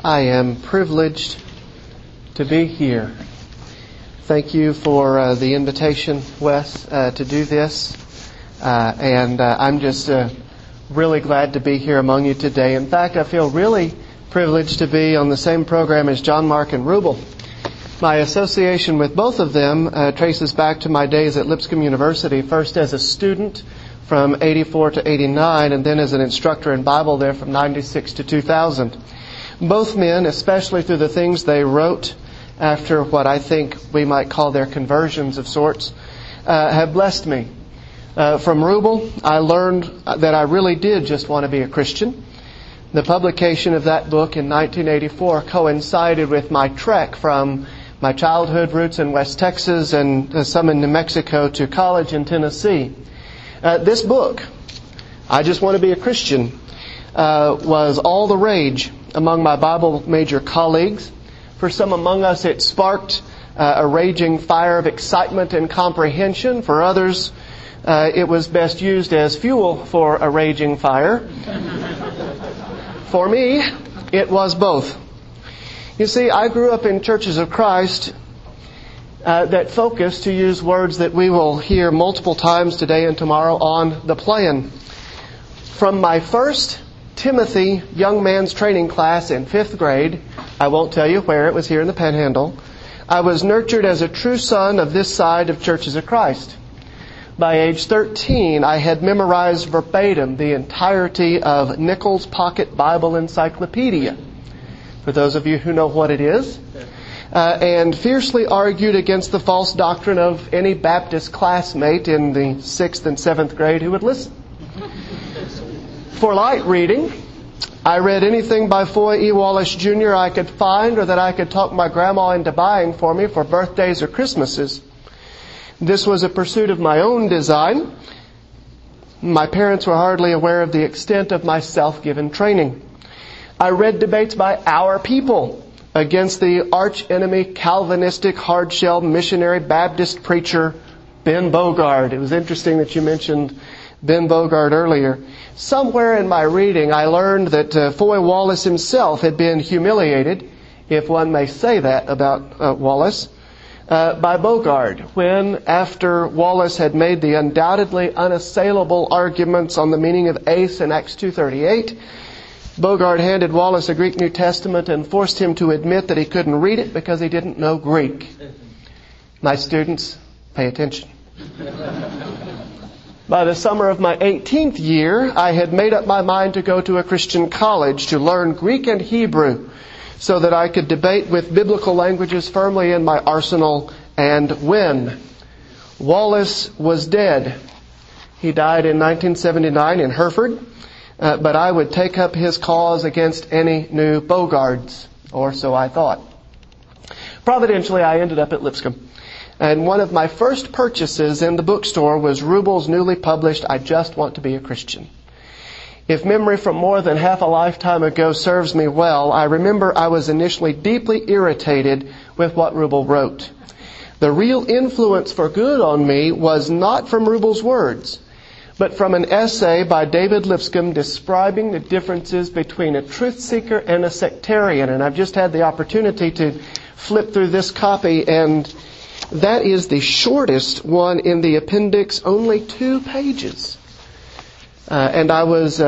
I am privileged to be here. Thank you for the invitation, Wes, to do this. I'm just really glad to be here among you today. In fact, I feel really privileged to be on the same program as John Mark and Rubel. My association with both of them traces back to my days at Lipscomb University, first as a student from 84 to 89, and then as an instructor in Bible there from 96 to 2000. Both men, especially through the things they wrote after what I think we might call their conversions of sorts, have blessed me. From Rubel, I learned that I really did just want to be a Christian. The publication of that book in 1984 coincided with my trek from my childhood roots in West Texas and some in New Mexico to college in Tennessee. This book, I Just Want to Be a Christian, was all the rage among my Bible major colleagues. For some among us, it sparked a raging fire of excitement and comprehension. For others, it was best used as fuel for a raging fire. For me, it was both. You see, I grew up in churches of Christ that focus, to use words that we will hear multiple times today and tomorrow, on the plan. From my first Timothy young man's training class in 5th grade, I won't tell you where, it was here in the Panhandle, I was nurtured as a true son of this side of Churches of Christ. By age 13, I had memorized verbatim the entirety of Nichols Pocket Bible Encyclopedia, for those of you who know what it is, and fiercely argued against the false doctrine of any Baptist classmate in the 6th and 7th grade who would listen. For light reading, I read anything by Foy E. Wallace Jr. I could find or that I could talk my grandma into buying for me for birthdays or Christmases. This was a pursuit of my own design. My parents were hardly aware of the extent of my self-given training. I read debates by Our People against the arch-enemy Calvinistic hard-shell missionary Baptist preacher Ben Bogard. It was interesting that you mentioned Ben Bogard earlier. Somewhere in my reading, I learned that Foy Wallace himself had been humiliated, if one may say that about Wallace, by Bogard, when, after Wallace had made the undoubtedly unassailable arguments on the meaning of ace in Acts 2:38, Bogard handed Wallace a Greek New Testament and forced him to admit that he couldn't read it because he didn't know Greek. My students, pay attention. By the summer of my 18th year, I had made up my mind to go to a Christian college to learn Greek and Hebrew so that I could debate with biblical languages firmly in my arsenal and win. Wallace was dead. He died in 1979 in Hereford, but I would take up his cause against any new Bogards, or so I thought. Providentially, I ended up at Lipscomb. And one of my first purchases in the bookstore was Rubel's newly published I Just Want to Be a Christian. If memory from more than half a lifetime ago serves me well, I remember I was initially deeply irritated with what Rubel wrote. The real influence for good on me was not from Rubel's words, but from an essay by David Lipscomb describing the differences between a truth seeker and a sectarian. And I've just had the opportunity to flip through this copy, and that is the shortest one in the appendix, only 2 pages. And I was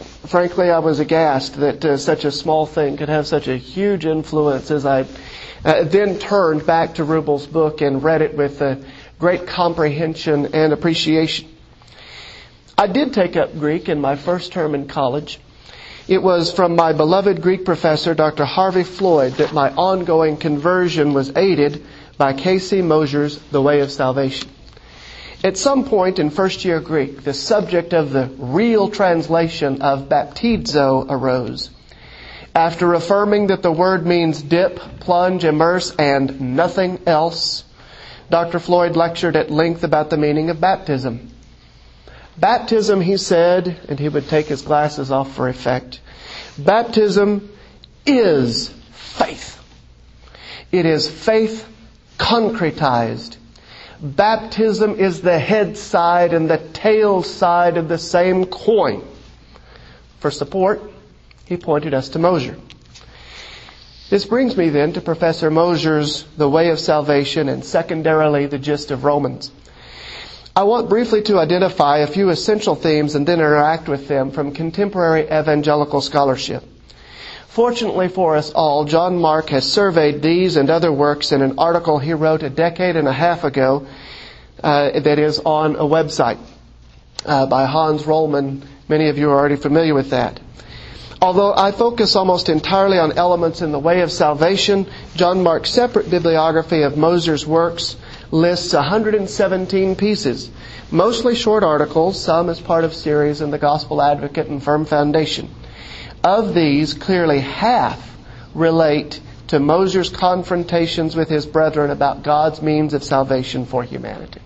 aghast that such a small thing could have such a huge influence, as I then turned back to Rubel's book and read it with great comprehension and appreciation. I did take up Greek in my first term in college. It was from my beloved Greek professor, Dr. Harvey Floyd, that my ongoing conversion was aided by K.C. Mosier's The Way of Salvation. At some point in first year Greek, the subject of the real translation of baptizo arose. After affirming that the word means dip, plunge, immerse, and nothing else, Dr. Floyd lectured at length about the meaning of baptism. Baptism, he said, and he would take his glasses off for effect, baptism is faith. It is faith concretized. Baptism is the head side and the tail side of the same coin. For support, he pointed us to Mosier. This brings me then to Professor Mosier's The Way of Salvation and secondarily the Gist of Romans. I want briefly to identify a few essential themes and then interact with them from contemporary evangelical scholarship. Fortunately for us all, John Mark has surveyed these and other works in an article he wrote a decade and a half ago that is on a website by Hans Rollman. Many of you are already familiar with that. Although I focus almost entirely on elements in the Way of Salvation, John Mark's separate bibliography of Mosier's works lists 117 pieces, mostly short articles, some as part of series in the Gospel Advocate and Firm Foundation. Of these, clearly half relate to Mosier's confrontations with his brethren about God's means of salvation for humanity.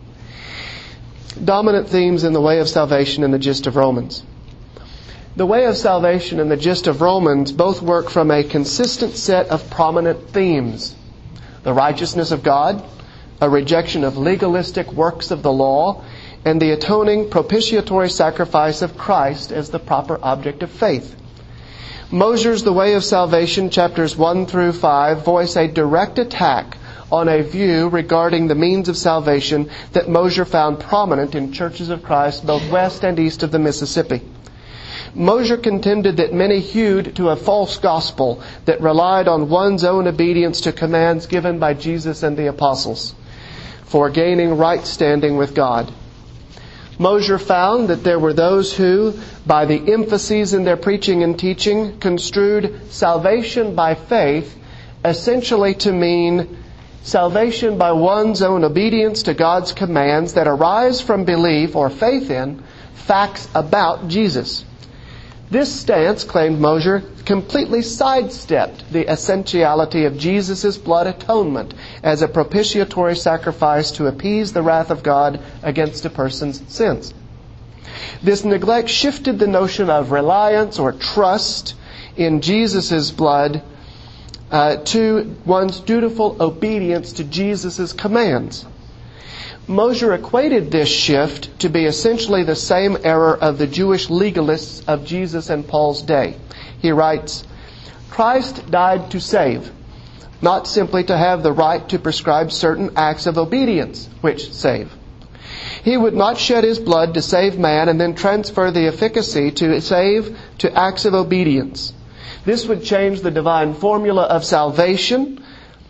Dominant themes in the Way of Salvation and the Gist of Romans. The Way of Salvation and the Gist of Romans both work from a consistent set of prominent themes. The righteousness of God, a rejection of legalistic works of the law, and the atoning propitiatory sacrifice of Christ as the proper object of faith. Mosier's The Way of Salvation, chapters 1 through 5, voice a direct attack on a view regarding the means of salvation that Mosier found prominent in churches of Christ both west and east of the Mississippi. Mosier contended that many hewed to a false gospel that relied on one's own obedience to commands given by Jesus and the apostles for gaining right standing with God. Mosier found that there were those who, by the emphases in their preaching and teaching, construed salvation by faith essentially to mean salvation by one's own obedience to God's commands that arise from belief or faith in facts about Jesus. This stance, claimed Mosier, completely sidestepped the essentiality of Jesus' blood atonement as a propitiatory sacrifice to appease the wrath of God against a person's sins. This neglect shifted the notion of reliance or trust in Jesus' blood to one's dutiful obedience to Jesus' commands. Mosier equated this shift to be essentially the same error of the Jewish legalists of Jesus and Paul's day. He writes, Christ died to save, not simply to have the right to prescribe certain acts of obedience, which save. He would not shed his blood to save man and then transfer the efficacy to save to acts of obedience. This would change the divine formula of salvation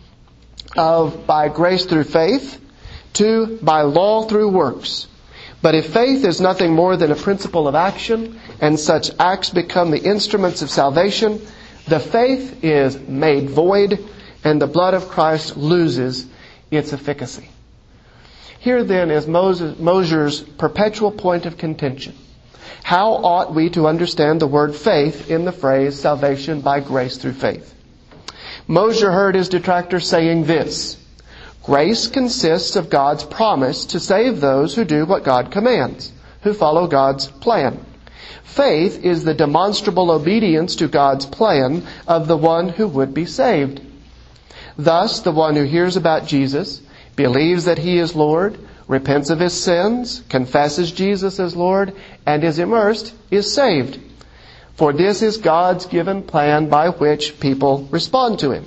by grace through faith to by law through works. But if faith is nothing more than a principle of action, and such acts become the instruments of salvation, the faith is made void, and the blood of Christ loses its efficacy. Here then is Mosier's perpetual point of contention. How ought we to understand the word faith in the phrase salvation by grace through faith? Mosier heard his detractors saying this: grace consists of God's promise to save those who do what God commands, who follow God's plan. Faith is the demonstrable obedience to God's plan of the one who would be saved. Thus, the one who hears about Jesus, believes that He is Lord, repents of his sins, confesses Jesus as Lord, and is immersed, is saved. For this is God's given plan by which people respond to Him.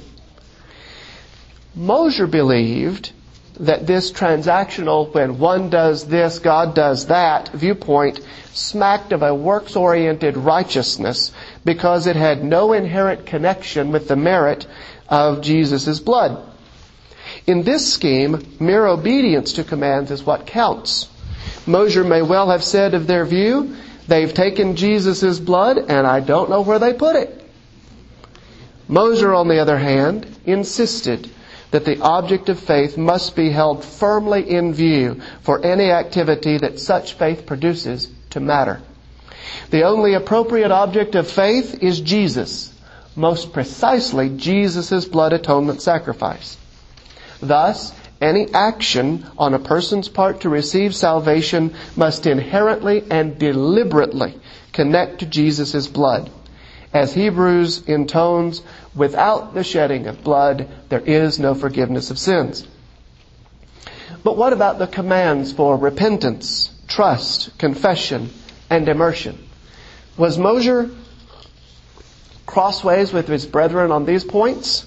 Mosier believed that this transactional, when one does this, God does that, viewpoint smacked of a works-oriented righteousness because it had no inherent connection with the merit of Jesus' blood. In this scheme, mere obedience to commands is what counts. Mosier may well have said of their view, they've taken Jesus' blood and I don't know where they put it. Mosier, on the other hand, insisted that the object of faith must be held firmly in view for any activity that such faith produces to matter. The only appropriate object of faith is Jesus, most precisely Jesus' blood atonement sacrifice. Thus, any action on a person's part to receive salvation must inherently and deliberately connect to Jesus' blood. As Hebrews intones, without the shedding of blood, there is no forgiveness of sins. But what about the commands for repentance, trust, confession, and immersion? Was Mosier crossways with his brethren on these points?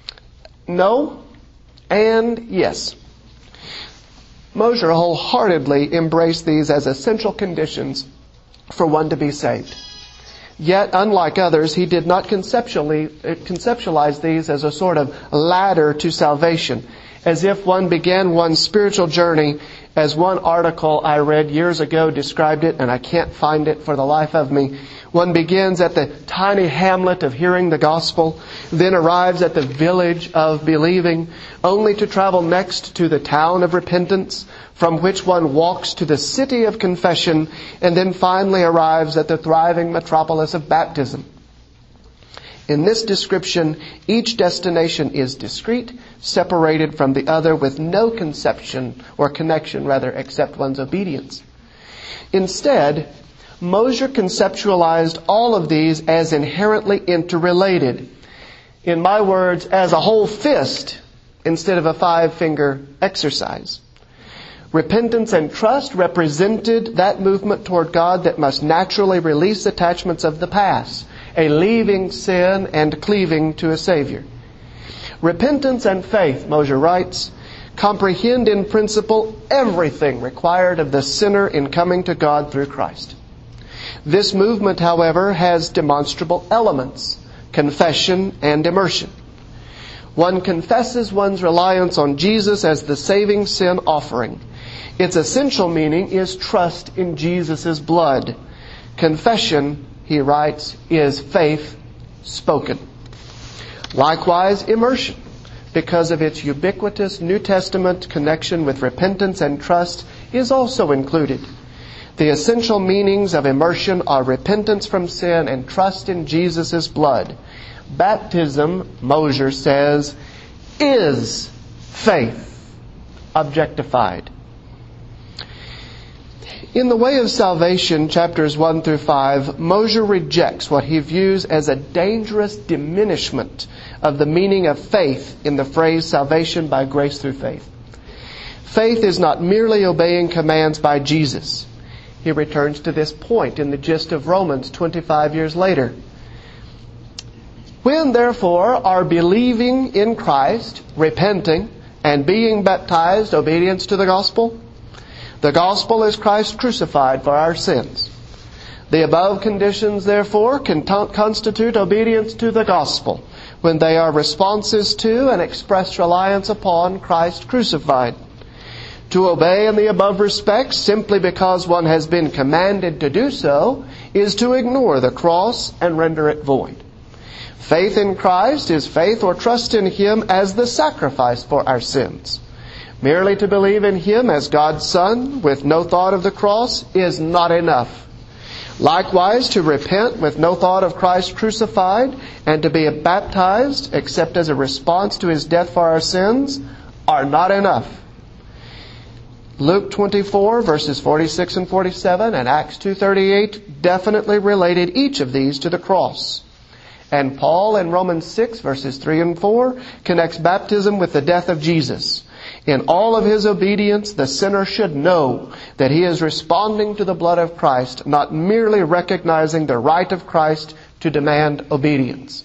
No and yes. Mosher wholeheartedly embraced these as essential conditions for one to be saved. Yet, unlike others, he did not conceptualize these as a sort of ladder to salvation, as if one began one's spiritual journey, as one article I read years ago described it, and I can't find it for the life of me. One begins at the tiny hamlet of hearing the gospel, then arrives at the village of believing, only to travel next to the town of repentance, from which one walks to the city of confession, and then finally arrives at the thriving metropolis of baptism. In this description, each destination is discrete, separated from the other with no conception or connection, except one's obedience. Instead, Mosher conceptualized all of these as inherently interrelated. In my words, as a whole fist instead of a 5-finger exercise. Repentance and trust represented that movement toward God that must naturally release attachments of the past, a leaving sin and cleaving to a Savior. Repentance and faith, Mosher writes, comprehend in principle everything required of the sinner in coming to God through Christ. This movement, however, has demonstrable elements, confession and immersion. One confesses one's reliance on Jesus as the saving sin offering. Its essential meaning is trust in Jesus' blood. Confession, he writes, is faith spoken. Likewise, immersion, because of its ubiquitous New Testament connection with repentance and trust, is also included. The essential meanings of immersion are repentance from sin and trust in Jesus' blood. Baptism, Mosher says, is faith objectified. In The Way of Salvation, chapters 1 through 5, Mosher rejects what he views as a dangerous diminishment of the meaning of faith in the phrase salvation by grace through faith. Faith is not merely obeying commands by Jesus. He returns to this point in the gist of Romans 25 years later. When, therefore, are believing in Christ, repenting, and being baptized, obedience to the gospel? The gospel is Christ crucified for our sins. The above conditions, therefore, can constitute obedience to the gospel when they are responses to and express reliance upon Christ crucified. To obey in the above respects simply because one has been commanded to do so is to ignore the cross and render it void. Faith in Christ is faith or trust in Him as the sacrifice for our sins. Merely to believe in Him as God's Son with no thought of the cross is not enough. Likewise, to repent with no thought of Christ crucified and to be baptized except as a response to His death for our sins are not enough. Luke 24 verses 46 and 47 and Acts 2:38 definitely related each of these to the cross. And Paul in Romans 6 verses 3 and 4 connects baptism with the death of Jesus. In all of his obedience, the sinner should know that he is responding to the blood of Christ, not merely recognizing the right of Christ to demand obedience.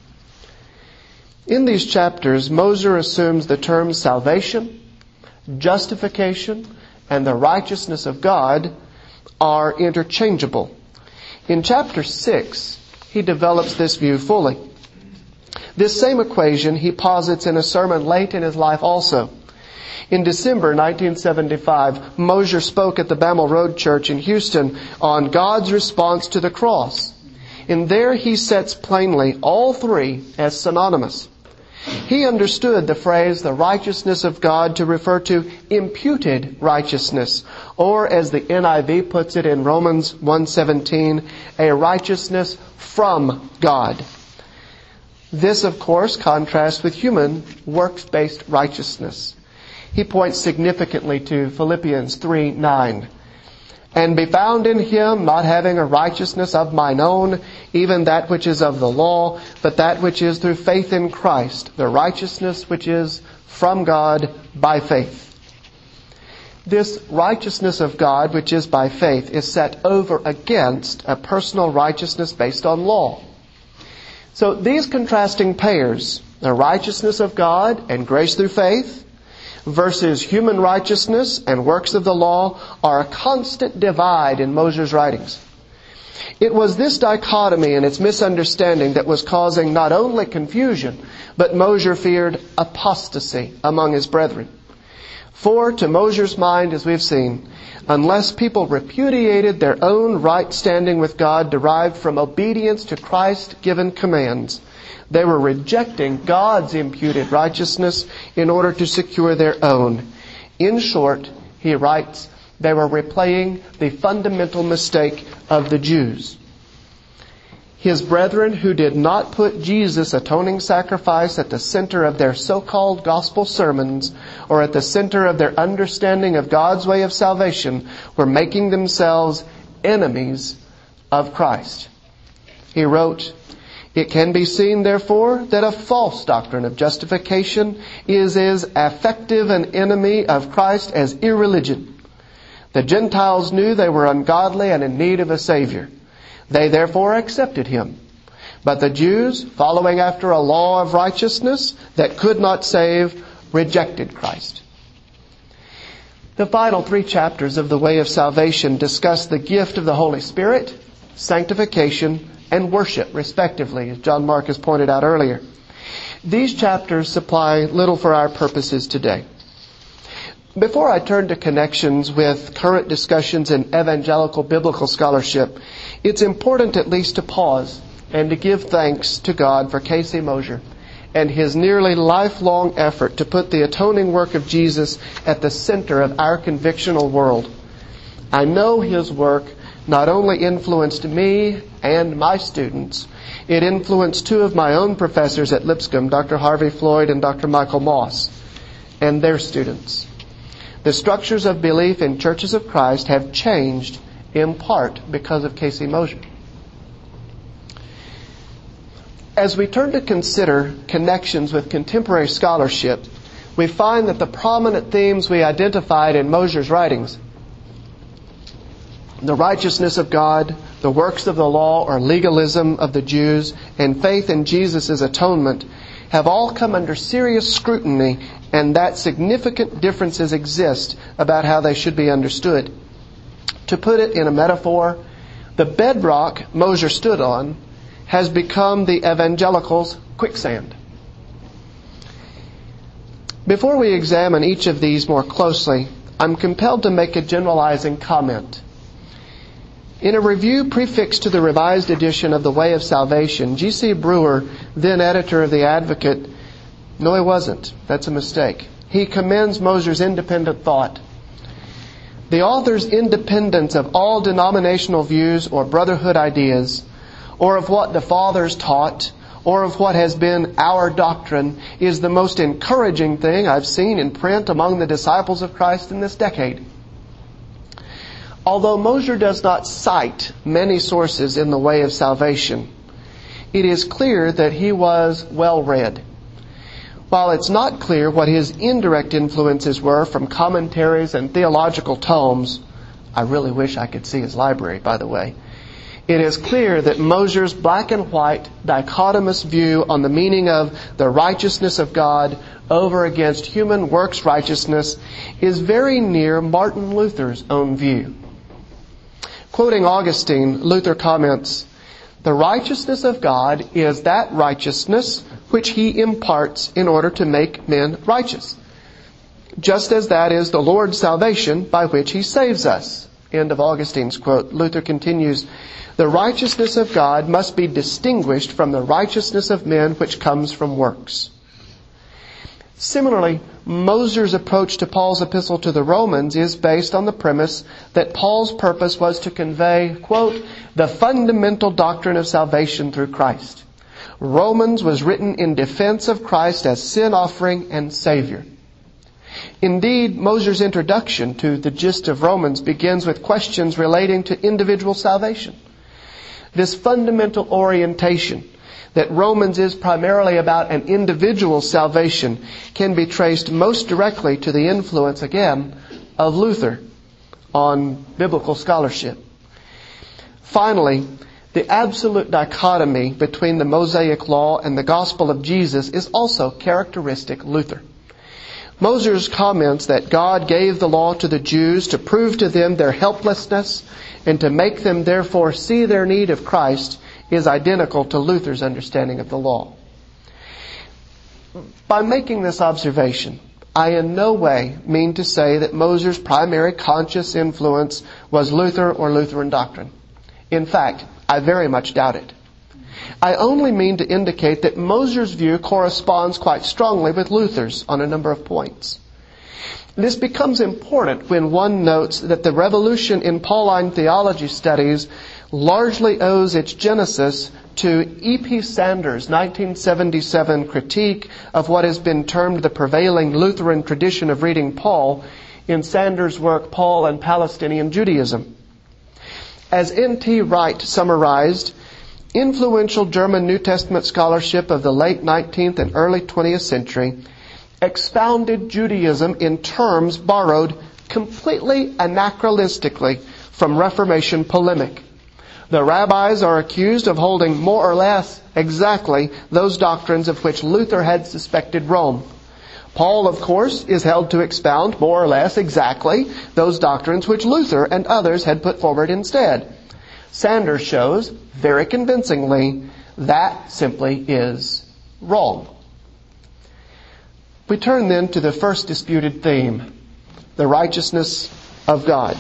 In these chapters, Mosher assumes the terms salvation, justification, and the righteousness of God are interchangeable. In chapter 6, he develops this view fully. This same equation he posits in a sermon late in his life also. In December 1975, Mosher spoke at the Bammel Road Church in Houston on God's response to the cross. And there he sets plainly all three as synonymous. He understood the phrase, the righteousness of God, to refer to imputed righteousness, or as the NIV puts it in Romans 1:17, a righteousness from God. This, of course, contrasts with human works-based righteousness. He points significantly to Philippians 3:9. And be found in Him, not having a righteousness of mine own, even that which is of the law, but that which is through faith in Christ, the righteousness which is from God by faith. This righteousness of God, which is by faith, is set over against a personal righteousness based on law. So these contrasting pairs, the righteousness of God and grace through faith versus human righteousness and works of the law, are a constant divide in Mosher's writings. It was this dichotomy and its misunderstanding that was causing not only confusion, but Mosher feared apostasy among his brethren. For to Mosher's mind, as we've seen, unless people repudiated their own right standing with God derived from obedience to Christ-given commands, they were rejecting God's imputed righteousness in order to secure their own. In short, he writes, they were replaying the fundamental mistake of the Jews. His brethren who did not put Jesus' atoning sacrifice at the center of their so-called gospel sermons or at the center of their understanding of God's way of salvation were making themselves enemies of Christ. He wrote, "It can be seen, therefore, that a false doctrine of justification is as effective an enemy of Christ as irreligion. The Gentiles knew they were ungodly and in need of a Savior. They therefore accepted Him. But the Jews, following after a law of righteousness that could not save, rejected Christ." The final 3 chapters of the Way of Salvation discuss the gift of the Holy Spirit, sanctification, and worship, respectively, as John Mark has pointed out earlier. These chapters supply little for our purposes today. Before I turn to connections with current discussions in evangelical biblical scholarship, it's important at least to pause and to give thanks to God for Casey Mosher and his nearly lifelong effort to put the atoning work of Jesus at the center of our convictional world. I know his work not only influenced me and my students, it influenced 2 of my own professors at Lipscomb, Dr. Harvey Floyd and Dr. Michael Moss, and their students. The structures of belief in churches of Christ have changed in part because of Casey Mosher. As we turn to consider connections with contemporary scholarship, we find that the prominent themes we identified in Mosher's writings, the righteousness of God, the works of the law or legalism of the Jews, and faith in Jesus' atonement, have all come under serious scrutiny, and that significant differences exist about how they should be understood. To put it in a metaphor, the bedrock Mosher stood on has become the evangelicals' quicksand. Before we examine each of these more closely, I'm compelled to make a generalizing comment. In a review prefixed to the revised edition of The Way of Salvation, G.C. Brewer, then editor of The Advocate, no, he wasn't. That's a mistake. He commends Mosher's independent thought. The author's independence of all denominational views or brotherhood ideas, or of what the fathers taught, or of what has been our doctrine, is the most encouraging thing I've seen in print among the disciples of Christ in this decade. Although Mosher does not cite many sources in The Way of Salvation, it is clear that he was well read. While it's not clear what his indirect influences were from commentaries and theological tomes, I really wish I could see his library, by the way, it is clear that Mosher's black and white dichotomous view on the meaning of the righteousness of God over against human works righteousness is very near Martin Luther's own view. Quoting Augustine, Luther comments, "The righteousness of God is that righteousness which He imparts in order to make men righteous, just as that is the Lord's salvation by which He saves us." End of Augustine's quote. Luther continues, "The righteousness of God must be distinguished from the righteousness of men which comes from works." Similarly, Mosher's approach to Paul's epistle to the Romans is based on the premise that Paul's purpose was to convey, quote, "the fundamental doctrine of salvation through Christ." Romans was written in defense of Christ as sin offering and Savior. Indeed, Mosher's introduction to the gist of Romans begins with questions relating to individual salvation. This fundamental orientation that Romans is primarily about an individual salvation can be traced most directly to the influence, again, of Luther on biblical scholarship. Finally, The absolute dichotomy between the Mosaic Law and the gospel of Jesus is also characteristic Luther. Moser's comments that God gave the law to the Jews to prove to them their helplessness and to make them therefore see their need of Christ is identical to Luther's understanding of the law. By making this observation, I in no way mean to say that Moser's primary conscious influence was Luther or Lutheran doctrine. In fact, I very much doubt it. I only mean to indicate that Moser's view corresponds quite strongly with Luther's on a number of points. This becomes important when one notes that the revolution in Pauline theology studies largely owes its genesis to E.P. Sanders' 1977 critique of what has been termed the prevailing Lutheran tradition of reading Paul in Sanders' work, Paul and Palestinian Judaism. As N.T. Wright summarized, influential German New Testament scholarship of the late 19th and early 20th century expounded Judaism in terms borrowed completely anachronistically from Reformation polemic. The rabbis are accused of holding more or less exactly those doctrines of which Luther had suspected Rome. Paul, of course, is held to expound more or less exactly those doctrines which Luther and others had put forward instead. Sanders shows, very convincingly, that simply is wrong. We turn then to the first disputed theme, the righteousness of God.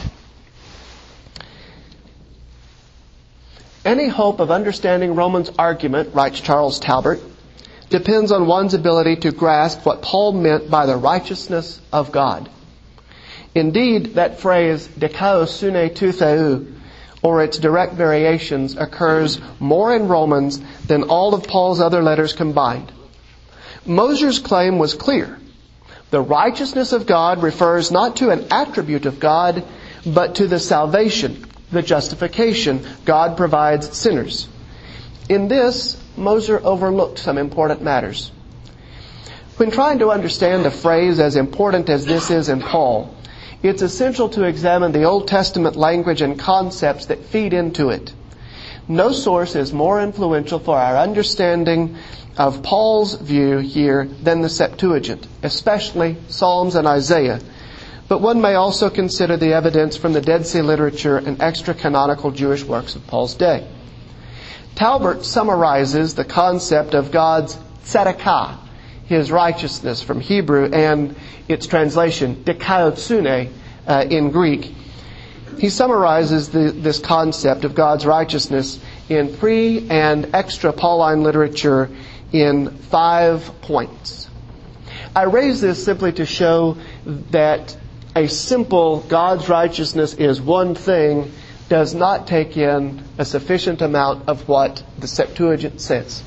Any hope of understanding Romans' argument, writes Charles Talbert, depends on one's ability to grasp what Paul meant by the righteousness of God. Indeed, that phrase, dikaiosune tou theou, or its direct variations, occurs more in Romans than all of Paul's other letters combined. Moser's claim was clear. The righteousness of God refers not to an attribute of God, but to the salvation, the justification God provides sinners. In this, Moser overlooked some important matters. When trying to understand a phrase as important as this is in Paul, it's essential to examine the Old Testament language and concepts that feed into it. No source is more influential for our understanding of Paul's view here than the Septuagint, especially Psalms and Isaiah. But one may also consider the evidence from the Dead Sea literature and extra-canonical Jewish works of Paul's day. Talbert summarizes the concept of God's tzedakah, His righteousness from Hebrew, and its translation, dikaiosune, in Greek. He summarizes this concept of God's righteousness in pre- and extra-Pauline literature in 5 points. I raise this simply to show that a simple God's righteousness is one thing does not take in a sufficient amount of what the Septuagint says.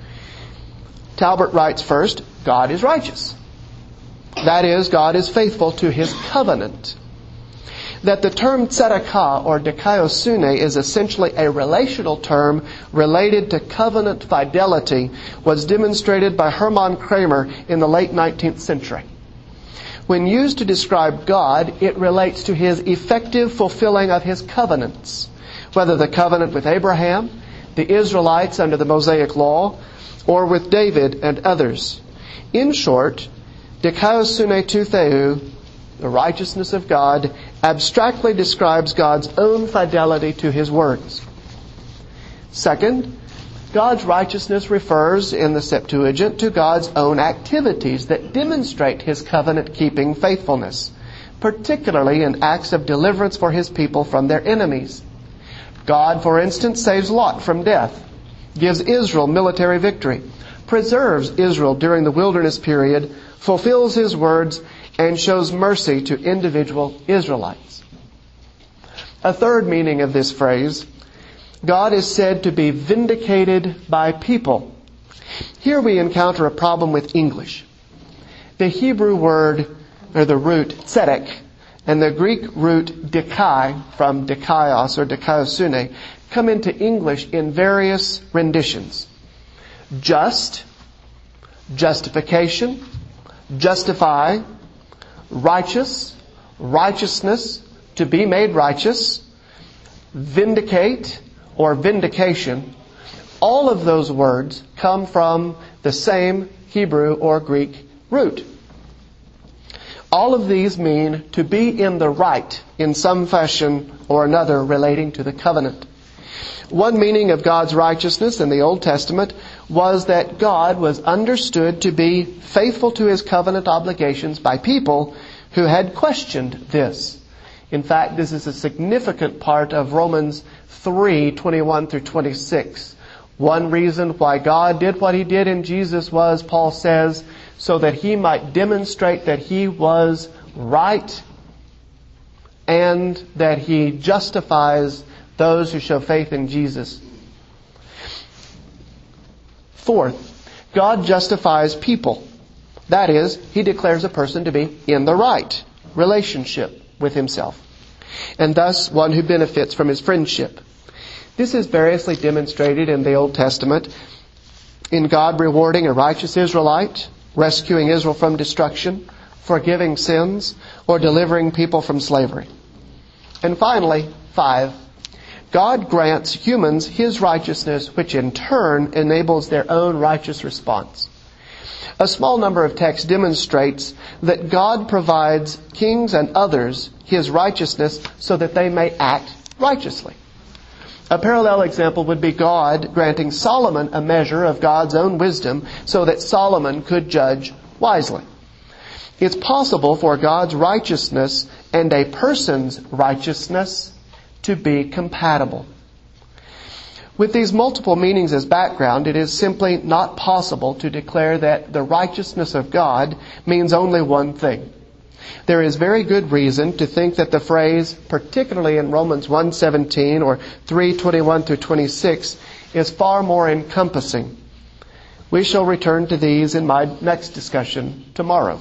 Talbert writes first, God is righteous. That is, God is faithful to His covenant. That the term tzedakah or dikaiosune is essentially a relational term related to covenant fidelity was demonstrated by Hermann Kramer in the late 19th century. When used to describe God, it relates to His effective fulfilling of His covenants, whether the covenant with Abraham, the Israelites under the Mosaic Law, or with David and others. In short, dikaiosune tou theou, the righteousness of God, abstractly describes God's own fidelity to His words. Second, God's righteousness refers in the Septuagint to God's own activities that demonstrate His covenant-keeping faithfulness, particularly in acts of deliverance for His people from their enemies. God, for instance, saves Lot from death, gives Israel military victory, preserves Israel during the wilderness period, fulfills His words, and shows mercy to individual Israelites. A third meaning of this phrase, God is said to be vindicated by people. Here we encounter a problem with English. The Hebrew word, or the root tzedek, and the Greek root dikai, from dikaios or dikaiosune, come into English in various renditions. Just, justification, justify, righteous, righteousness, to be made righteous, vindicate, or vindication, all of those words come from the same Hebrew or Greek root. All of these mean to be in the right in some fashion or another relating to the covenant. One meaning of God's righteousness in the Old Testament was that God was understood to be faithful to His covenant obligations by people who had questioned this. In fact, this is a significant part of Romans 3:21 through 26. One reason why God did what He did in Jesus was, Paul says, so that He might demonstrate that He was right and that He justifies those who show faith in Jesus. Fourth, God justifies people. That is, He declares a person to be in the right relationship with Himself, and thus one who benefits from His friendship. This is variously demonstrated in the Old Testament in God rewarding a righteous Israelite, rescuing Israel from destruction, forgiving sins, or delivering people from slavery. And finally, 5, God grants humans His righteousness, which in turn enables their own righteous response. A small number of texts demonstrates that God provides kings and others His righteousness so that they may act righteously. A parallel example would be God granting Solomon a measure of God's own wisdom so that Solomon could judge wisely. It's possible for God's righteousness and a person's righteousness to be compatible. With these multiple meanings as background, it is simply not possible to declare that the righteousness of God means only one thing. There is very good reason to think that the phrase, particularly in Romans 1:17 or 3:21 through 26, is far more encompassing. We shall return to these in my next discussion tomorrow.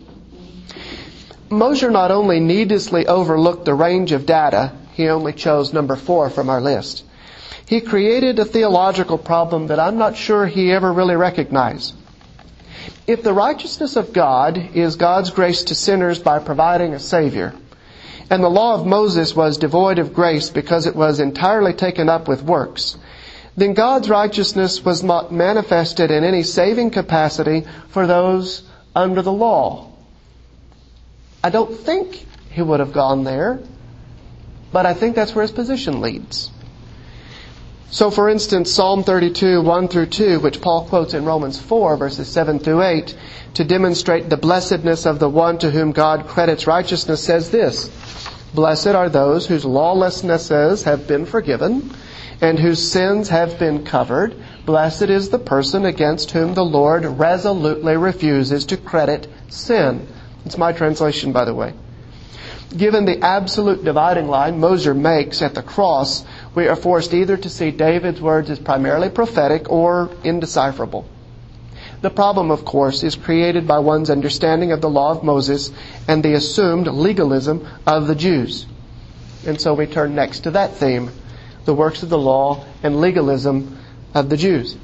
Moser not only needlessly overlooked the range of data, he only chose number 4 from our list. He created a theological problem that I'm not sure he ever really recognized. If the righteousness of God is God's grace to sinners by providing a Savior, and the law of Moses was devoid of grace because it was entirely taken up with works, then God's righteousness was not manifested in any saving capacity for those under the law. I don't think he would have gone there, but I think that's where his position leads. So, for instance, Psalm 32, 1 through 2, which Paul quotes in Romans 4, verses 7 through 8, to demonstrate the blessedness of the one to whom God credits righteousness, says this: "Blessed are those whose lawlessnesses have been forgiven, and whose sins have been covered. Blessed is the person against whom the Lord resolutely refuses to credit sin." It's my translation, by the way. Given the absolute dividing line Moser makes at the cross, we are forced either to see David's words as primarily prophetic or indecipherable. The problem, of course, is created by one's understanding of the law of Moses and the assumed legalism of the Jews. And so we turn next to that theme, the works of the law and legalism of the Jews.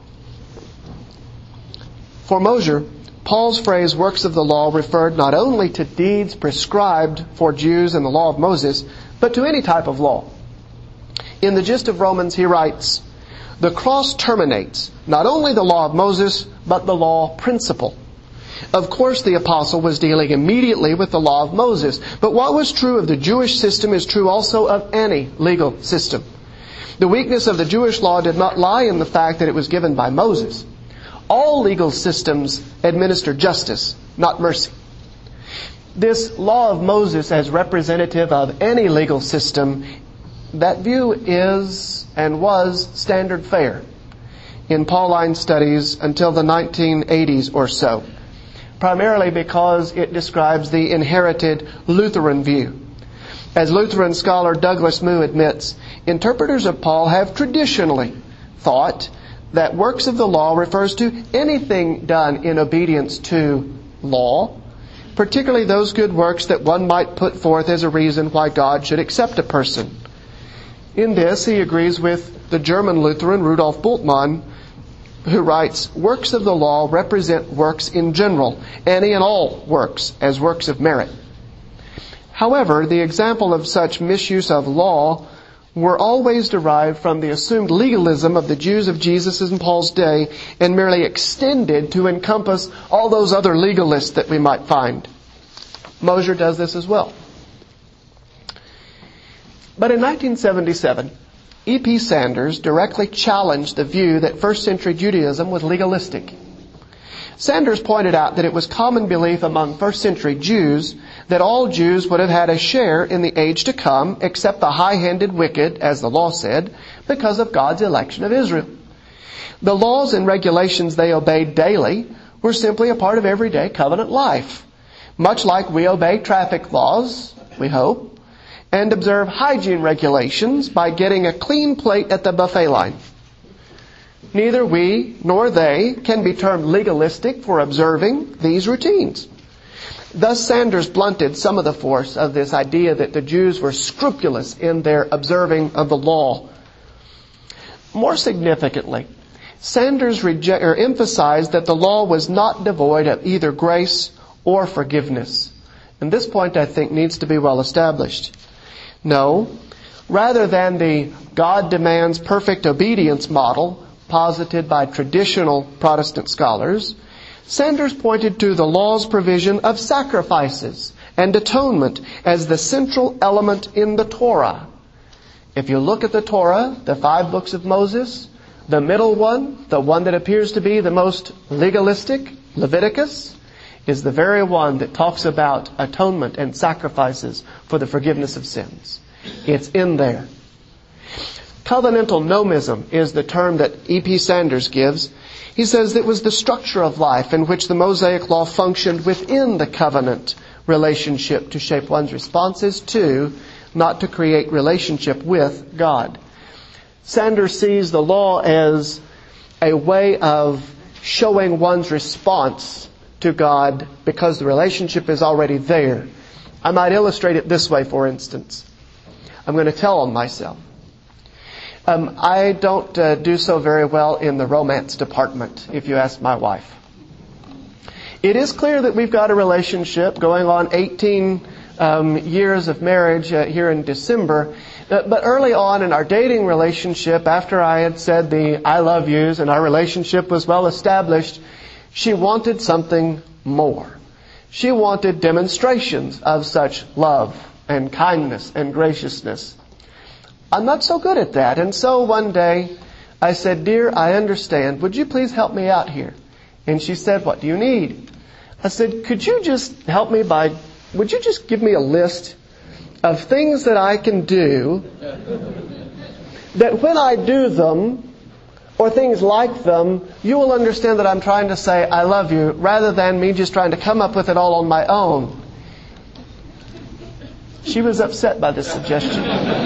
For Moser, Paul's phrase, works of the law, referred not only to deeds prescribed for Jews in the law of Moses, but to any type of law. In the gist of Romans, he writes, "The cross terminates not only the law of Moses, but the law principle." Of course, the apostle was dealing immediately with the law of Moses, but what was true of the Jewish system is true also of any legal system. The weakness of the Jewish law did not lie in the fact that it was given by Moses. All legal systems administer justice, not mercy. This law of Moses as representative of any legal system, that view is and was standard fare in Pauline studies until the 1980s or so, primarily because it describes the inherited Lutheran view. As Lutheran scholar Douglas Moo admits, interpreters of Paul have traditionally thought that works of the law refers to anything done in obedience to law, particularly those good works that one might put forth as a reason why God should accept a person. In this, he agrees with the German Lutheran Rudolf Bultmann, who writes, "Works of the law represent works in general, any and all works, as works of merit." However, the example of such misuse of law were always derived from the assumed legalism of the Jews of Jesus' and Paul's day and merely extended to encompass all those other legalists that we might find. Mosier does this as well. But in 1977, E.P. Sanders directly challenged the view that first century Judaism was legalistic. Sanders pointed out that it was common belief among first century Jews that all Jews would have had a share in the age to come except the high-handed wicked, as the law said, because of God's election of Israel. The laws and regulations they obeyed daily were simply a part of everyday covenant life, much like we obey traffic laws, we hope, and observe hygiene regulations by getting a clean plate at the buffet line. Neither we nor they can be termed legalistic for observing these routines. Thus, Sanders blunted some of the force of this idea that the Jews were scrupulous in their observing of the law. More significantly, Sanders emphasized that the law was not devoid of either grace or forgiveness. And this point, I think, needs to be well established. No, rather than the God demands perfect obedience model posited by traditional Protestant scholars, Sanders pointed to the law's provision of sacrifices and atonement as the central element in the Torah. If you look at the Torah, the 5 books of Moses, the middle one, the one that appears to be the most legalistic, Leviticus, is the very one that talks about atonement and sacrifices for the forgiveness of sins. It's in there. Covenantal nomism is the term that E.P. Sanders gives. He says it was the structure of life in which the Mosaic law functioned within the covenant relationship to shape one's responses to, not to create relationship with, God. Sanders sees the law as a way of showing one's response to God because the relationship is already there. I might illustrate it this way, for instance. I'm going to tell on myself. I don't do so very well in the romance department, if you ask my wife. It is clear that we've got a relationship going on 18 years of marriage here in December. But early on in our dating relationship, after I had said the I love yous and our relationship was well established, she wanted something more. She wanted demonstrations of such love and kindness and graciousness. I'm not so good at that. And so one day I said, "Dear, I understand. Would you please help me out here?" And she said, "What do you need?" I said, "Could you just help me would you just give me a list of things that I can do that when I do them, or things like them, you will understand that I'm trying to say I love you rather than me just trying to come up with it all on my own." She was upset by this suggestion.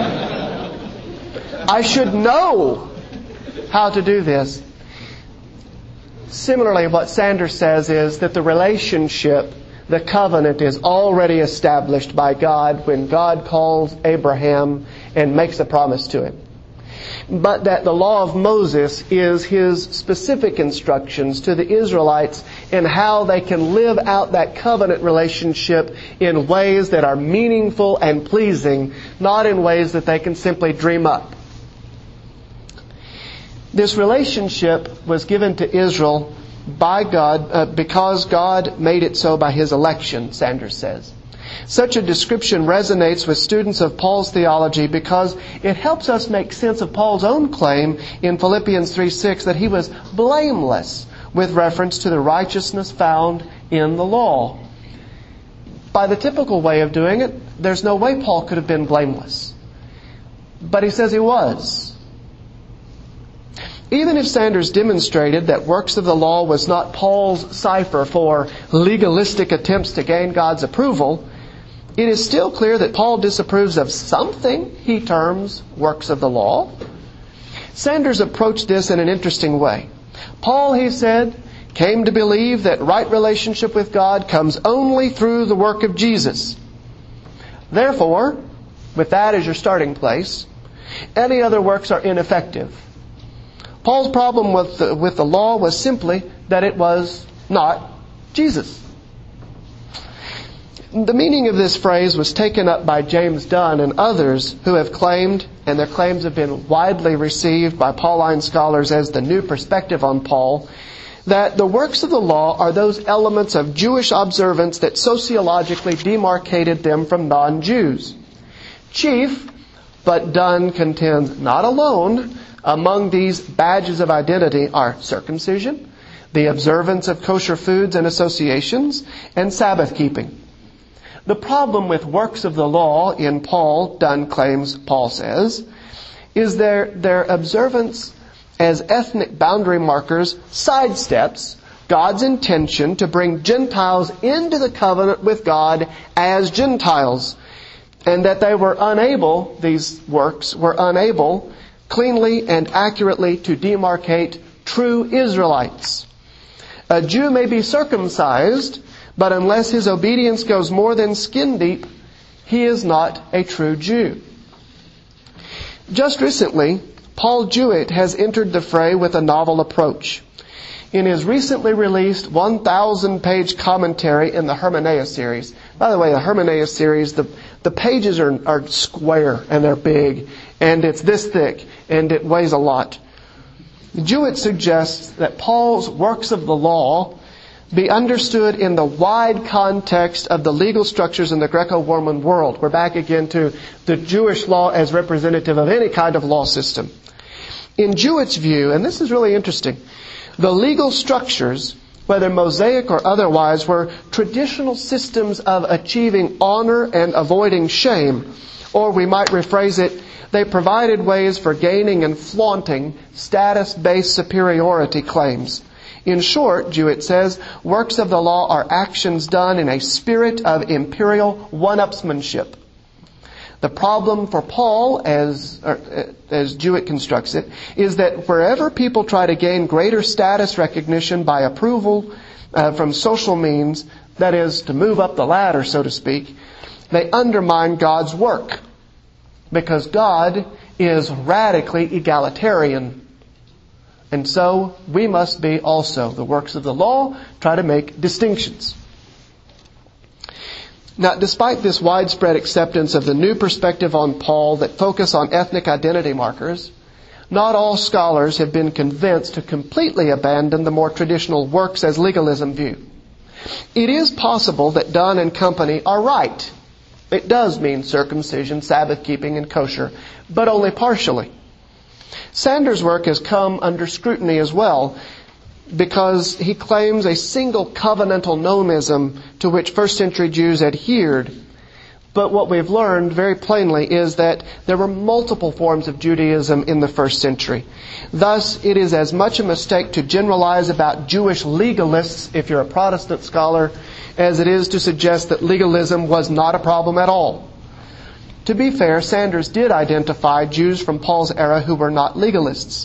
I should know how to do this. Similarly, what Sanders says is that the relationship, the covenant, is already established by God when God calls Abraham and makes a promise to him. But that the law of Moses is his specific instructions to the Israelites in how they can live out that covenant relationship in ways that are meaningful and pleasing, not in ways that they can simply dream up. This relationship was given to Israel by God because God made it so by His election, Sanders says. Such a description resonates with students of Paul's theology because it helps us make sense of Paul's own claim in Philippians 3:6 that he was blameless with reference to the righteousness found in the law. By the typical way of doing it, there's no way Paul could have been blameless. But he says he was. Even if Sanders demonstrated that works of the law was not Paul's cipher for legalistic attempts to gain God's approval, it is still clear that Paul disapproves of something he terms works of the law. Sanders approached this in an interesting way. Paul, he said, came to believe that right relationship with God comes only through the work of Jesus. Therefore, with that as your starting place, any other works are ineffective. Paul's problem with the law was simply that it was not Jesus. The meaning of this phrase was taken up by James Dunn and others who have claimed, and their claims have been widely received by Pauline scholars as the new perspective on Paul, that the works of the law are those elements of Jewish observance that sociologically demarcated them from non-Jews. Chief, but Dunn contends not alone, among these badges of identity are circumcision, the observance of kosher foods and associations, and Sabbath keeping. The problem with works of the law in Paul, Dunn claims, Paul says, is their observance as ethnic boundary markers sidesteps God's intention to bring Gentiles into the covenant with God as Gentiles, and that these works were unable cleanly and accurately to demarcate true Israelites. A Jew may be circumcised, but unless his obedience goes more than skin deep, he is not a true Jew. Just recently, Paul Jewett has entered the fray with a novel approach. In his recently released 1,000-page commentary in the Hermeneia series. By the way, the Hermeneia series, the pages are square and they're big, and it's this thick, and it weighs a lot. Jewett suggests that Paul's works of the law be understood in the wide context of the legal structures in the Greco-Roman world. We're back again to the Jewish law as representative of any kind of law system. In Jewett's view, and this is really interesting, the legal structures, whether Mosaic or otherwise, were traditional systems of achieving honor and avoiding shame. Or we might rephrase it, they provided ways for gaining and flaunting status-based superiority claims. In short, Jewett says, works of the law are actions done in a spirit of imperial one-upsmanship. The problem for Paul, as Jewett constructs it, is that wherever people try to gain greater status recognition by approval from social means, that is, to move up the ladder, so to speak, they undermine God's work, because God is radically egalitarian. And so we must be also, the works of the law, try to make distinctions. Now, despite this widespread acceptance of the new perspective on Paul that focus on ethnic identity markers, not all scholars have been convinced to completely abandon the more traditional works as legalism view. It is possible that Dunn and company are right. It does mean circumcision, Sabbath keeping, and kosher, but only partially. Sanders' work has come under scrutiny as well, because he claims a single covenantal nomism to which first century Jews adhered. But what we've learned very plainly is that there were multiple forms of Judaism in the first century. Thus, it is as much a mistake to generalize about Jewish legalists, if you're a Protestant scholar, as it is to suggest that legalism was not a problem at all. To be fair, Sanders did identify Jews from Paul's era who were not legalists.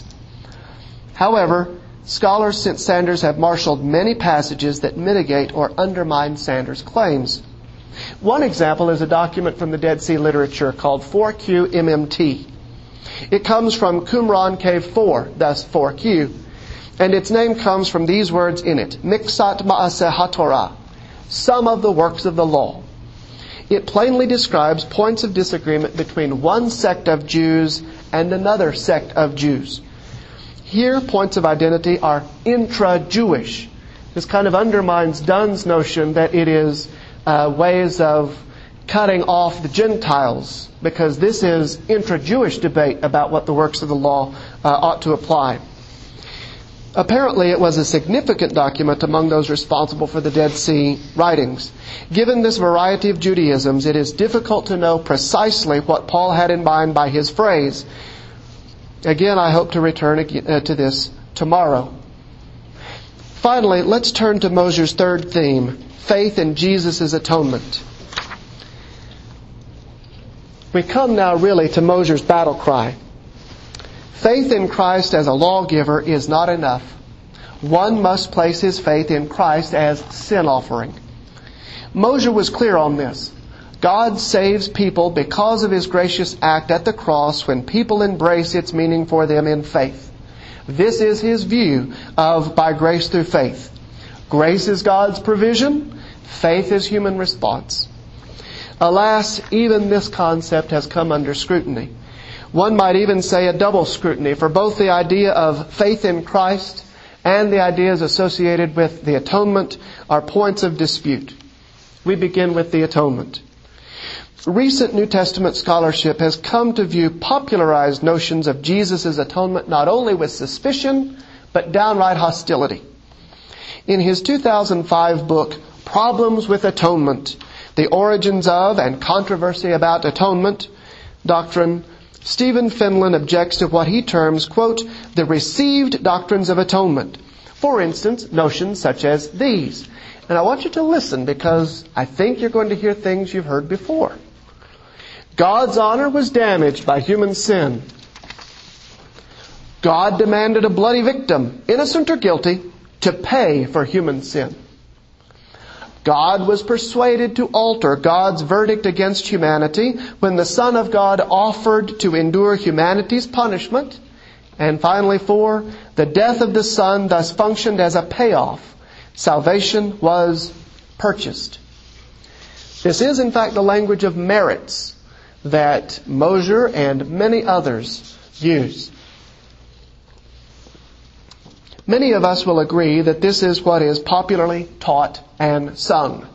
However, scholars since Sanders have marshaled many passages that mitigate or undermine Sanders' claims. One example is a document from the Dead Sea literature called 4Q MMT. It comes from Qumran Cave 4, thus 4Q, and its name comes from these words in it, Miksat Ma'aseh HaTorah, some of the works of the law. It plainly describes points of disagreement between one sect of Jews and another sect of Jews. Here, points of identity are intra-Jewish. This kind of undermines Dunn's notion that it is ways of cutting off the Gentiles, because this is intra-Jewish debate about what the works of the law ought to apply. Apparently, it was a significant document among those responsible for the Dead Sea writings. Given this variety of Judaisms, it is difficult to know precisely what Paul had in mind by his phrase. Again, I hope to return to this tomorrow. Finally, let's turn to Mosher's third theme, faith in Jesus' atonement. We come now really to Mosher's battle cry. Faith in Christ as a lawgiver is not enough. One must place his faith in Christ as sin offering. Mosher was clear on this. God saves people because of His gracious act at the cross when people embrace its meaning for them in faith. This is his view of by grace through faith. Grace is God's provision. Faith is human response. Alas, even this concept has come under scrutiny. One might even say a double scrutiny, for both the idea of faith in Christ and the ideas associated with the atonement are points of dispute. We begin with the atonement. Recent New Testament scholarship has come to view popularized notions of Jesus' atonement not only with suspicion, but downright hostility. In his 2005 book, Problems with Atonement, The Origins of and Controversy About Atonement Doctrine, Stephen Finlan objects to what he terms, quote, the received doctrines of atonement. For instance, notions such as these. And I want you to listen because I think you're going to hear things you've heard before. God's honor was damaged by human sin. God demanded a bloody victim, innocent or guilty, to pay for human sin. God was persuaded to alter God's verdict against humanity when the Son of God offered to endure humanity's punishment. And finally, 4, the death of the Son thus functioned as a payoff. Salvation was purchased. This is, in fact, the language of merits that Mosier and many others use. Many of us will agree that this is what is popularly taught and sung.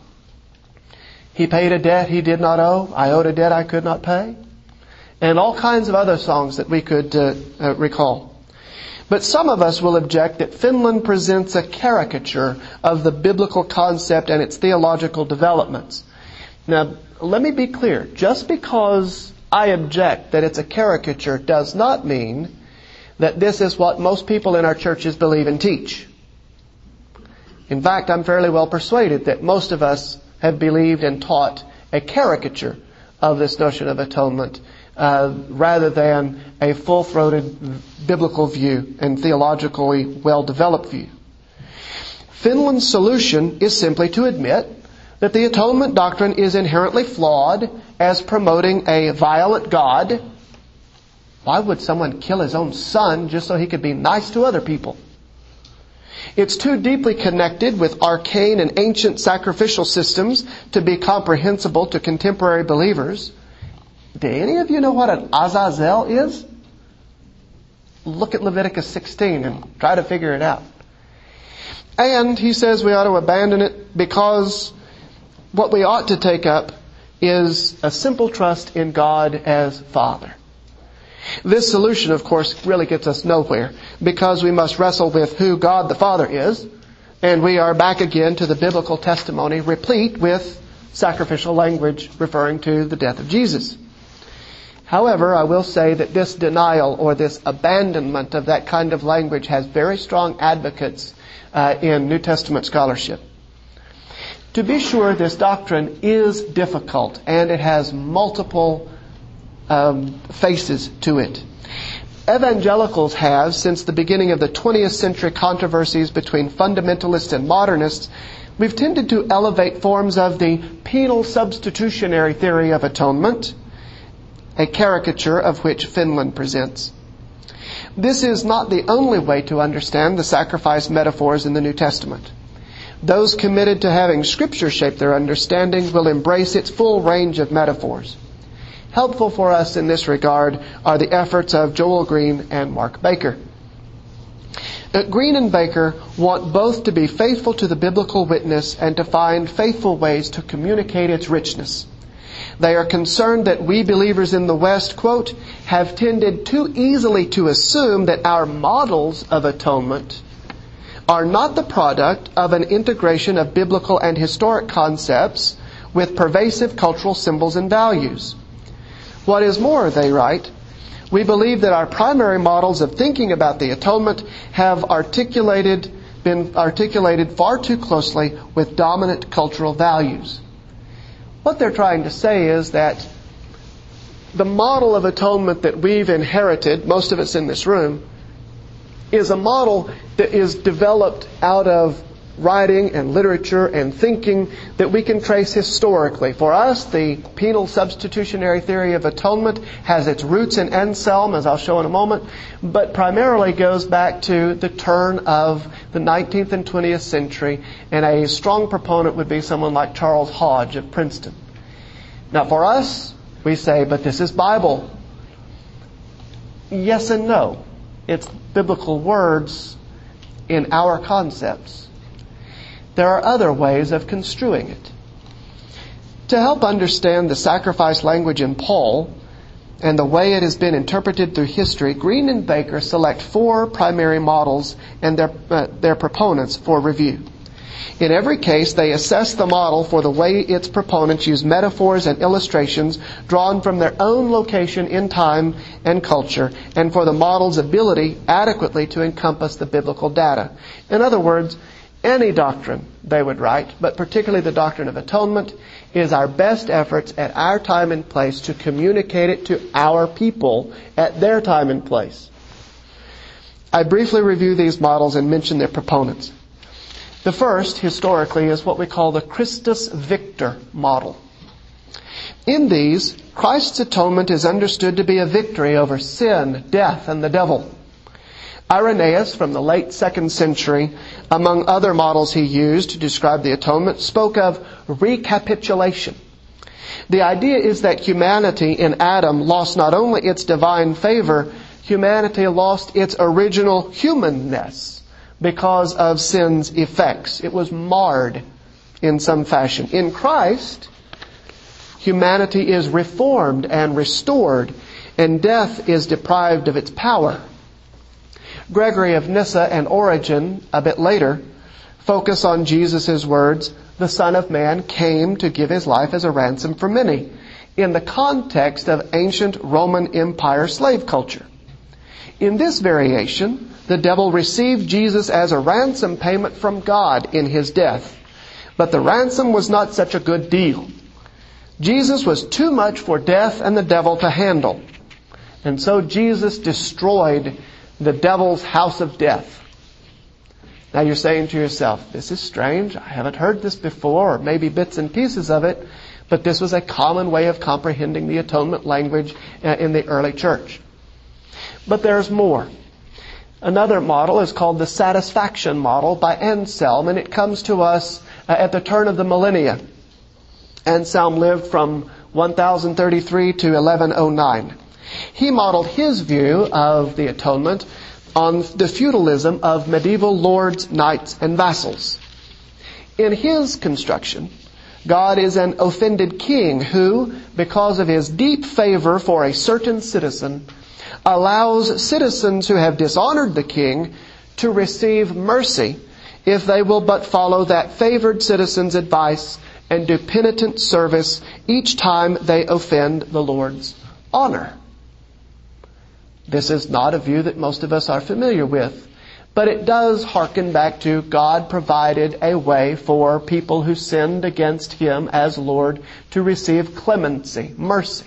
He paid a debt he did not owe. I owed a debt I could not pay. And all kinds of other songs that we could recall. But some of us will object that Finlan presents a caricature of the biblical concept and its theological developments. Now, let me be clear. Just because I object that it's a caricature does not mean that this is what most people in our churches believe and teach. In fact, I'm fairly well persuaded that most of us have believed and taught a caricature of this notion of atonement rather than a full-throated biblical view and theologically well-developed view. Finland's solution is simply to admit that the atonement doctrine is inherently flawed as promoting a violent God. Why would someone kill his own son just so he could be nice to other people? It's too deeply connected with arcane and ancient sacrificial systems to be comprehensible to contemporary believers. Do any of you know what an Azazel is? Look at Leviticus 16 and try to figure it out. And he says we ought to abandon it because what we ought to take up is a simple trust in God as Father. This solution, of course, really gets us nowhere because we must wrestle with who God the Father is, and we are back again to the biblical testimony replete with sacrificial language referring to the death of Jesus. However, I will say that this denial or this abandonment of that kind of language has very strong advocates in New Testament scholarship. To be sure, this doctrine is difficult and it has multiple faces to it. Evangelicals have, since the beginning of the 20th century controversies between fundamentalists and modernists, we've tended to elevate forms of the penal substitutionary theory of atonement, a caricature of which Finlan presents. This is not the only way to understand the sacrifice metaphors in the New Testament. Those committed to having Scripture shape their understanding will embrace its full range of metaphors. Helpful for us in this regard are the efforts of Joel Green and Mark Baker. Green and Baker want both to be faithful to the biblical witness and to find faithful ways to communicate its richness. They are concerned that we believers in the West, quote, have tended too easily to assume that our models of atonement are not the product of an integration of biblical and historic concepts with pervasive cultural symbols and values. What is more, they write, we believe that our primary models of thinking about the atonement have been articulated far too closely with dominant cultural values. What they're trying to say is that the model of atonement that we've inherited, most of us in this room, is a model that is developed out of writing and literature and thinking that we can trace historically. For us, the penal substitutionary theory of atonement has its roots in Anselm, as I'll show in a moment, but primarily goes back to the turn of the 19th and 20th century, and a strong proponent would be someone like Charles Hodge of Princeton. Now for us, we say, but this is Bible. Yes and no. It's biblical words in our concepts. There are other ways of construing it. To help understand the sacrifice language in Paul and the way it has been interpreted through history, Green and Baker select 4 primary models and their proponents for review. In every case, they assess the model for the way its proponents use metaphors and illustrations drawn from their own location in time and culture, and for the model's ability adequately to encompass the biblical data. In other words, any doctrine, they would write, but particularly the doctrine of atonement, is our best efforts at our time and place to communicate it to our people at their time and place. I briefly review these models and mention their proponents. The first, historically, is what we call the Christus Victor model. In these, Christ's atonement is understood to be a victory over sin, death, and the devil. Irenaeus, from the late 2nd century, among other models he used to describe the atonement, spoke of recapitulation. The idea is that humanity in Adam lost not only its divine favor, humanity lost its original humanness because of sin's effects. It was marred in some fashion. In Christ, humanity is reformed and restored, and death is deprived of its power. Gregory of Nyssa and Origen, a bit later, focus on Jesus' words, "The Son of Man came to give his life as a ransom for many," in the context of ancient Roman Empire slave culture. In this variation, the devil received Jesus as a ransom payment from God in his death. But the ransom was not such a good deal. Jesus was too much for death and the devil to handle. And so Jesus destroyed the devil's house of death. Now you're saying to yourself, this is strange. I haven't heard this before, or maybe bits and pieces of it. But this was a common way of comprehending the atonement language in the early church. But there's more. Another model is called the satisfaction model by Anselm, and it comes to us at the turn of the millennia. Anselm lived from 1033 to 1109. He modeled his view of the atonement on the feudalism of medieval lords, knights, and vassals. In his construction, God is an offended king who, because of his deep favor for a certain citizen, allows citizens who have dishonored the king to receive mercy if they will but follow that favored citizen's advice and do penitent service each time they offend the Lord's honor. This is not a view that most of us are familiar with, but it does hearken back to God provided a way for people who sinned against him as Lord to receive clemency, mercy.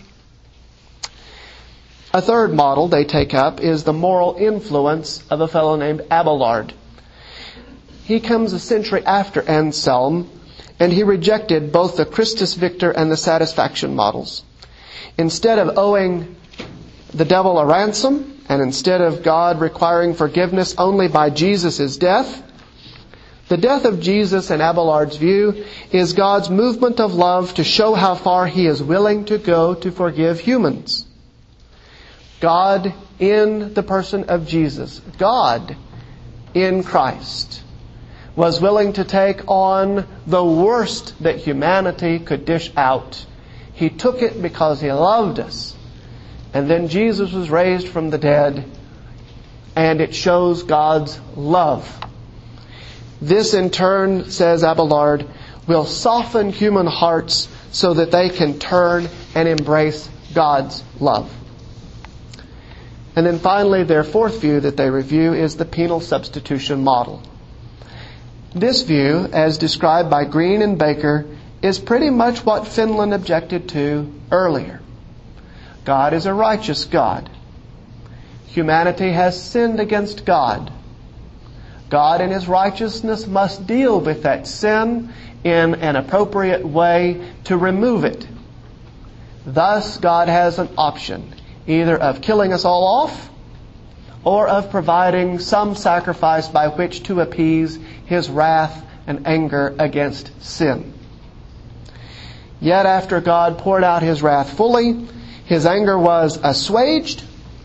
A third model they take up is the moral influence of a fellow named Abelard. He comes a century after Anselm, and he rejected both the Christus Victor and the satisfaction models. Instead of owing the devil a ransom, and instead of God requiring forgiveness only by Jesus' death, the death of Jesus, in Abelard's view, is God's movement of love to show how far he is willing to go to forgive humans. God in the person of Jesus, God in Christ, was willing to take on the worst that humanity could dish out. He took it because he loved us. And then Jesus was raised from the dead, and it shows God's love. This in turn, says Abelard, will soften human hearts so that they can turn and embrace God's love. And then finally, their fourth view that they review is the penal substitution model. This view, as described by Green and Baker, is pretty much what Finland objected to earlier. God is a righteous God. Humanity has sinned against God. God in his righteousness must deal with that sin in an appropriate way to remove it. Thus, God has an option, either of killing us all off or of providing some sacrifice by which to appease his wrath and anger against sin. Yet after God poured out his wrath fully, his anger was assuaged,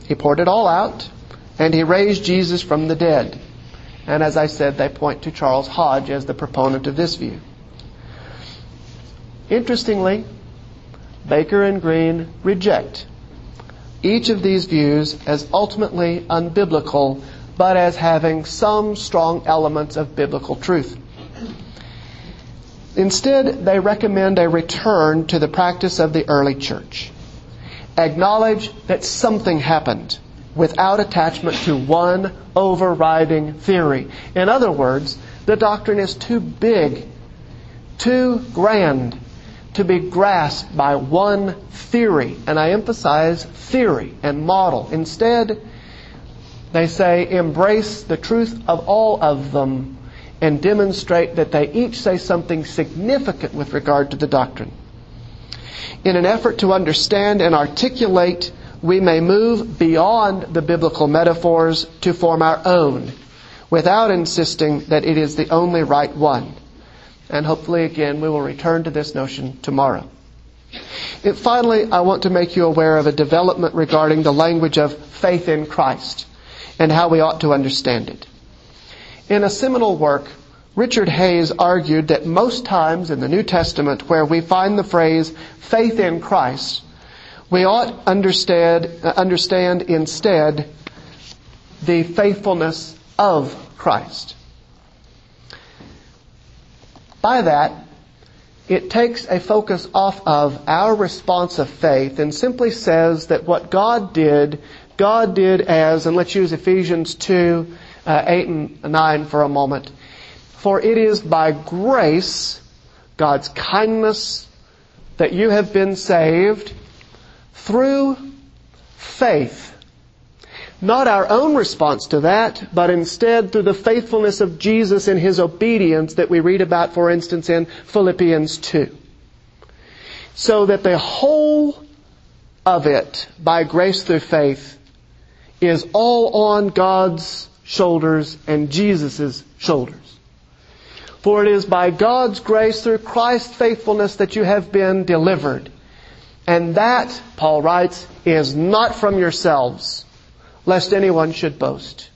He poured it all out, and He raised Jesus from the dead. And as I said, they point to Charles Hodge as the proponent of this view. Interestingly, Baker and Green reject each of these views as ultimately unbiblical, but as having some strong elements of biblical truth. Instead, they recommend a return to the practice of the early church. Acknowledge that something happened without attachment to one overriding theory. In other words, the doctrine is too big, too grand to be grasped by one theory. And I emphasize theory and model. Instead, they say embrace the truth of all of them and demonstrate that they each say something significant with regard to the doctrine. In an effort to understand and articulate, we may move beyond the biblical metaphors to form our own, without insisting that it is the only right one. And hopefully, again, we will return to this notion tomorrow. And finally, I want to make you aware of a development regarding the language of faith in Christ and how we ought to understand it. In a seminal work, Richard Hayes argued that most times in the New Testament where we find the phrase faith in Christ, we ought understand instead the faithfulness of Christ. By that, it takes a focus off of our response of faith and simply says that what God did as, and let's use Ephesians 2, 8 and 9 for a moment. For it is by grace, God's kindness, that you have been saved through faith. Not our own response to that, but instead through the faithfulness of Jesus in His obedience that we read about, for instance, in Philippians 2. So that the whole of it, by grace through faith, is all on God's shoulders and Jesus' shoulders. For it is by God's grace through Christ's faithfulness that you have been delivered. And that, Paul writes, is not from yourselves, lest anyone should boast.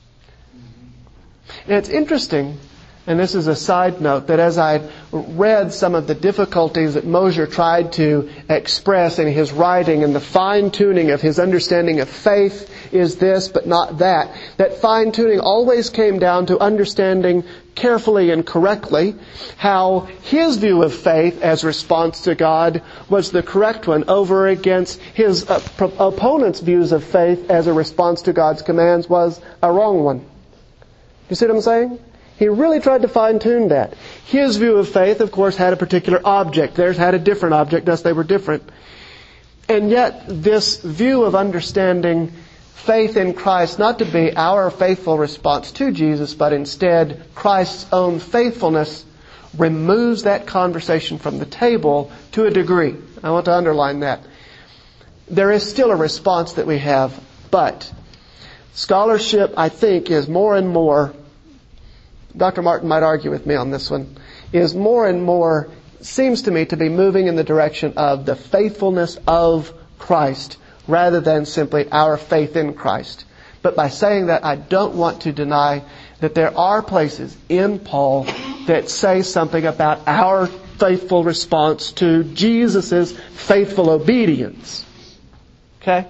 And it's interesting, and this is a side note, that as I read some of the difficulties that Mosier tried to express in his writing and the fine-tuning of his understanding of faith is this but not that, that fine-tuning always came down to understanding carefully and correctly how his view of faith as response to God was the correct one over against his opponent's views of faith as a response to God's commands was a wrong one. You see what I'm saying? He really tried to fine-tune that. His view of faith, of course, had a particular object. Theirs had a different object, thus they were different. And yet, this view of understanding faith in Christ not to be our faithful response to Jesus, but instead Christ's own faithfulness, removes that conversation from the table to a degree. I want to underline that. There is still a response that we have, but scholarship, I think, is more and more, Dr. Martin might argue with me on this one, is more and more, seems to me to be moving in the direction of the faithfulness of Christ rather than simply our faith in Christ. But by saying that, I don't want to deny that there are places in Paul that say something about our faithful response to Jesus' faithful obedience. Okay?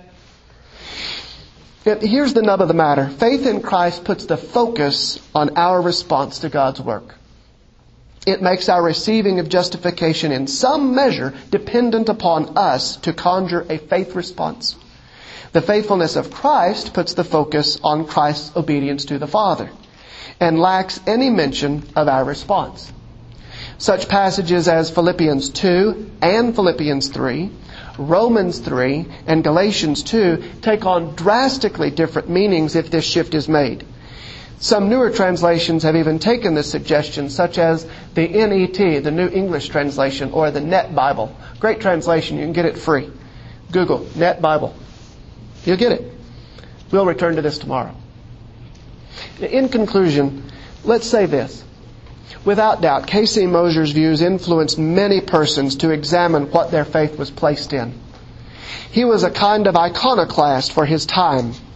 Here's the nub of the matter. Faith in Christ puts the focus on our response to God's work. It makes our receiving of justification in some measure dependent upon us to conjure a faith response. The faithfulness of Christ puts the focus on Christ's obedience to the Father and lacks any mention of our response. Such passages as Philippians 2 and Philippians 3, Romans 3, and Galatians 2 take on drastically different meanings if this shift is made. Some newer translations have even taken this suggestion, such as the NET, the New English Translation, or the Net Bible. Great translation. You can get it free. Google Net Bible. You'll get it. We'll return to this tomorrow. In conclusion, let's say this. Without doubt, K.C. Mosier's views influenced many persons to examine what their faith was placed in. He was a kind of iconoclast for his time,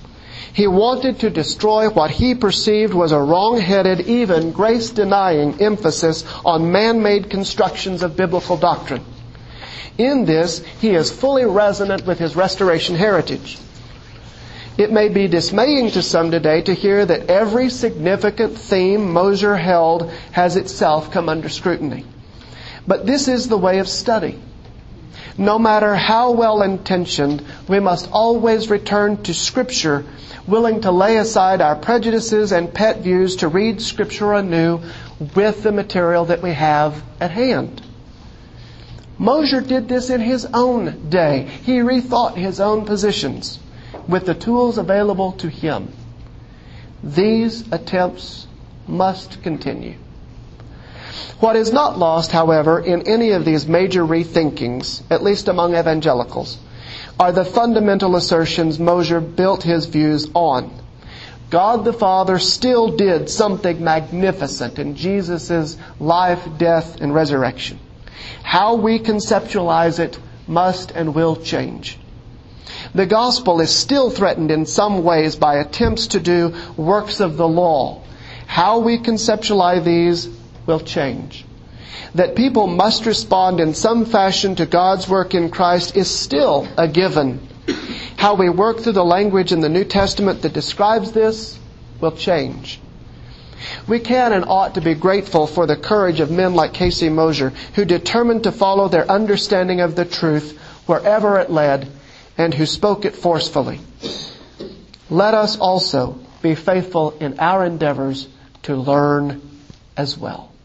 He wanted to destroy what he perceived was a wrong-headed, even grace-denying emphasis on man-made constructions of biblical doctrine. In this, he is fully resonant with his Restoration heritage. It may be dismaying to some today to hear that every significant theme Moser held has itself come under scrutiny. But this is the way of study. No matter how well-intentioned, we must always return to Scripture, willing to lay aside our prejudices and pet views to read Scripture anew with the material that we have at hand. Moser did this in his own day. He rethought his own positions with the tools available to him. These attempts must continue. What is not lost, however, in any of these major rethinkings, at least among evangelicals, are the fundamental assertions Moser built his views on. God the Father still did something magnificent in Jesus' life, death, and resurrection. How we conceptualize it must and will change. The gospel is still threatened in some ways by attempts to do works of the law. How we conceptualize these will change. That people must respond in some fashion to God's work in Christ is still a given. How we work through the language in the New Testament that describes this will change. We can and ought to be grateful for the courage of men like Casey Moser, who determined to follow their understanding of the truth wherever it led, and who spoke it forcefully. Let us also be faithful in our endeavors to learn as well.